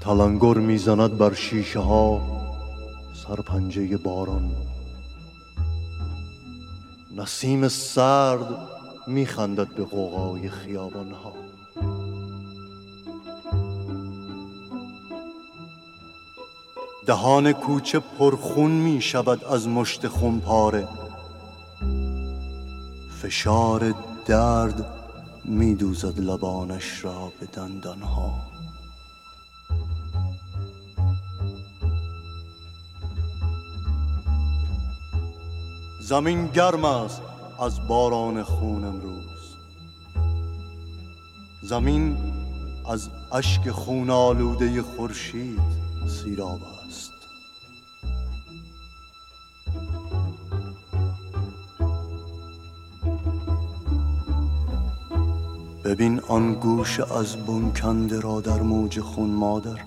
تلنگر میزند بر شیشه ها سرپنجه باران. نسیم سرد میخندد به غوغای خیابان ها. دهان کوچه پرخون می شود از مشت خونپاره. فشار درد می دوزد لبانش را به دندان ها. زمین گرم است از باران خون امروز. زمین از اشک خون آلوده خورشید سیراب است. ببین آن گوش از بن کنده را در موج خون مادر،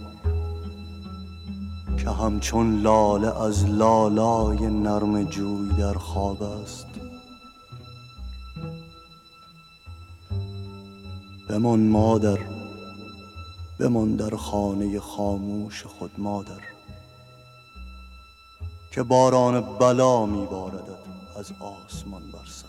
که همچون لاله از لالای نرم جوی در خواب است. بمان مادر، بمان در خانه خاموش خود مادر، که باران بلا می‌باردت از آسمان بر سر.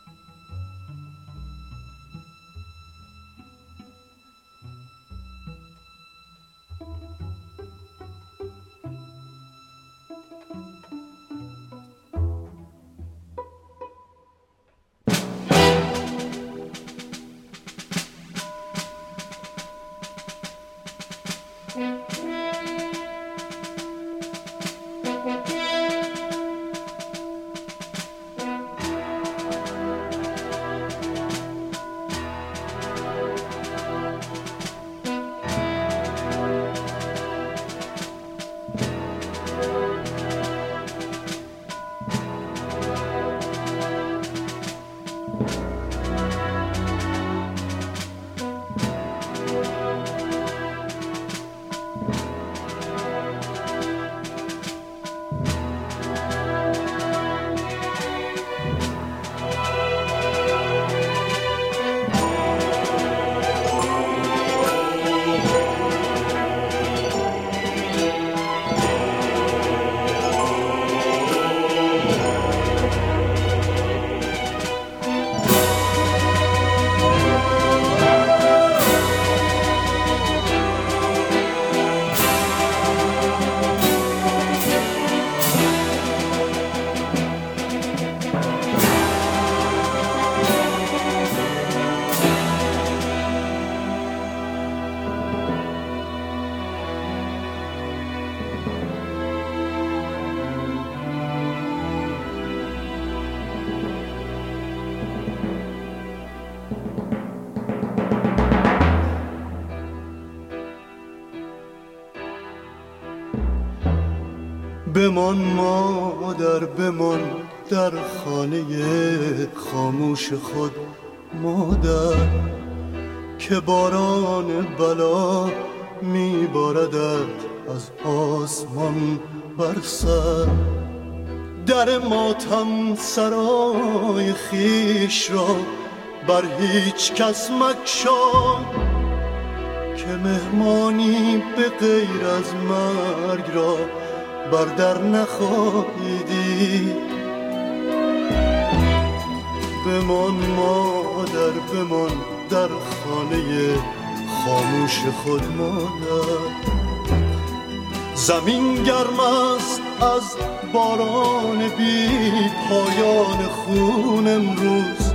بمان مادر، بمان در خانه خاموش خود مادر، که باران بلا میباردد از آسمان بر سر. در ماتم سرای خیش را بر هیچ کس مگشا، که مهمانی به غیر از مرگ را بر در نخواهی دید. بمان مادر، بمان در خانه خاموش خود مادر. زمین گرم است از باران بی پایان خون امروز،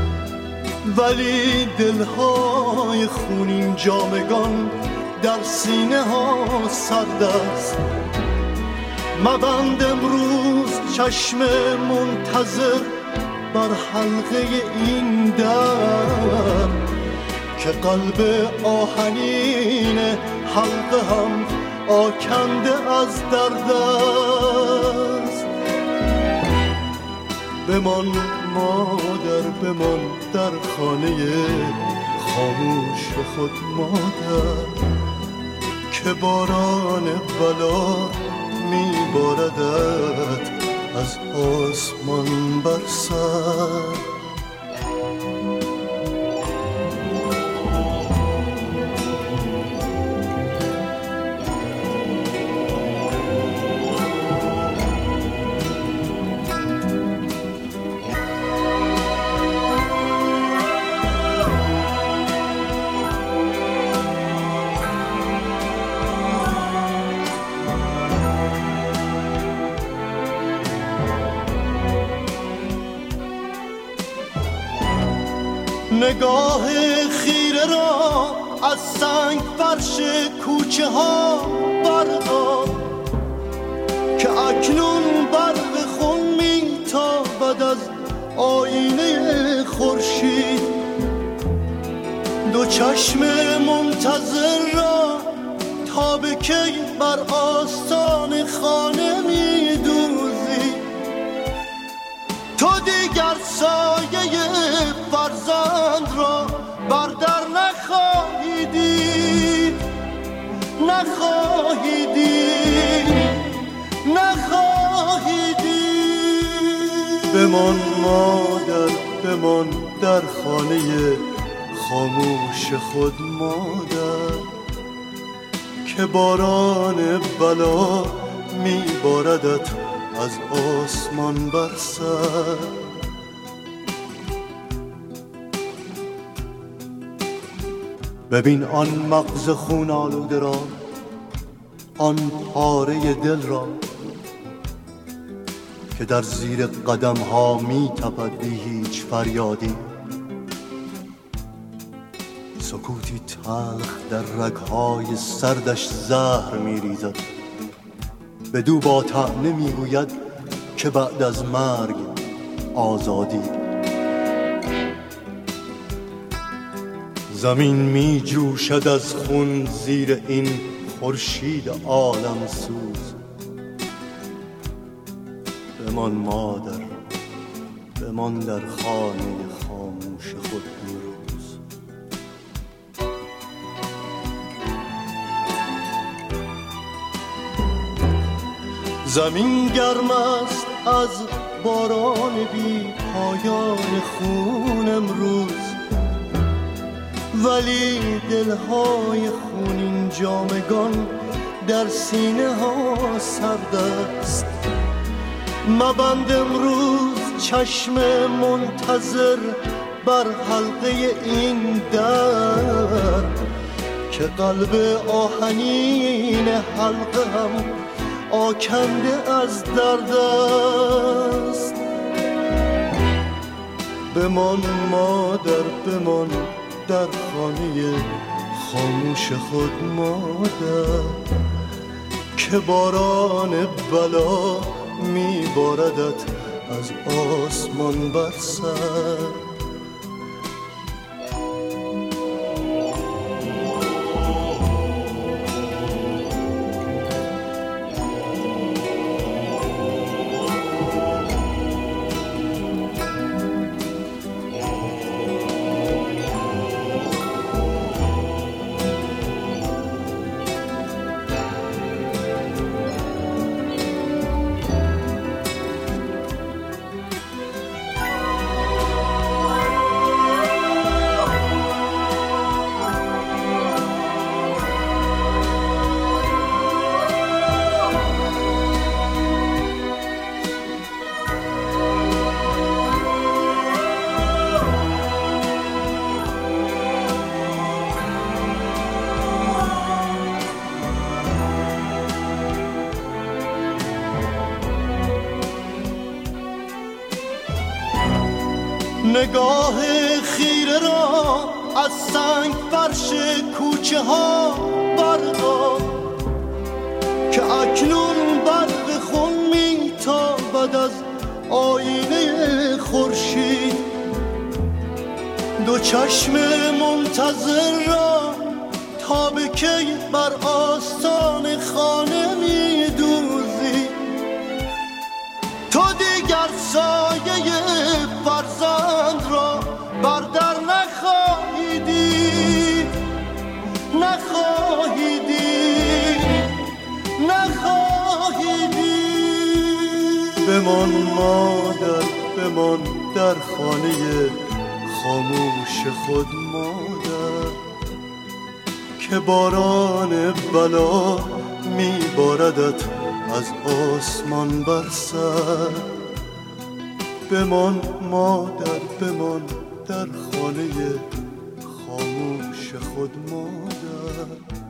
ولی دلهای خونین جامگان در سینه ها سرد است. مبند امروز چشم منتظر بر حلقه این در، که قلب آهنین حلقه هم آکنده از درد است. بمان مادر، بمان در خانه خاموش خود مادر، که باران بلا میباردد از آسمان بر سر. نگاه خیره را از سنگ فرش کوچه ها بردار که اکنون برق خون میتابد از آینه خورشید. دو چشم منتظر را تا به کی بر آستان خانه میدوزی؟ تو دیگر سایه فرزند را بر در نخواهی دید، نخواهی دید، نخواهی دید. بمان مادر، بمان در خانه خاموش خود مادر، که باران بلا میباردت از آسمان بر سر. ببین آن مغز خون آلوده را، آن پاره دل را که در زیر قدم ها می تپد بی هیچ فریادی. سکوتی تلخ در رگهای سردش زهر می ریزد، بدو با طعنه می گوید که بعد از مرگ آزادی. زمین می جوشد از خون زیر این خورشید عالم سوز. بمان مادر، بمان در خانه خاموش خود امروز. زمین گرم است از باران بی پایان خون امروز، ولی دلهای خونین جامگان در سینه ها سرد است. مبند امروز چشم منتظر بر حلقه این در، که قلب آهنین حلقه هم آکنده از درد است. بمان مادر، بمان در خانه خاموش خود مادر، که باران بلا میباردت از آسمان بر سر. نگاه خیره را از سنگ فرش کوچه ها بردار که اکنون برق خون میتابد از آینه خورشید. دو چشم منتظر را تا به کی بر آستان خانه میدوزی؟ تو دیگر سایه فرزند را بر در نخواهی دید، نخواهی دید، نخواهی دید. بمان مادر، بمان در خانه خاموش خود مادر، که باران بلا میباردت از آسمان بر سر. بمان مادر، بمان در خانه خاموش خود مادر.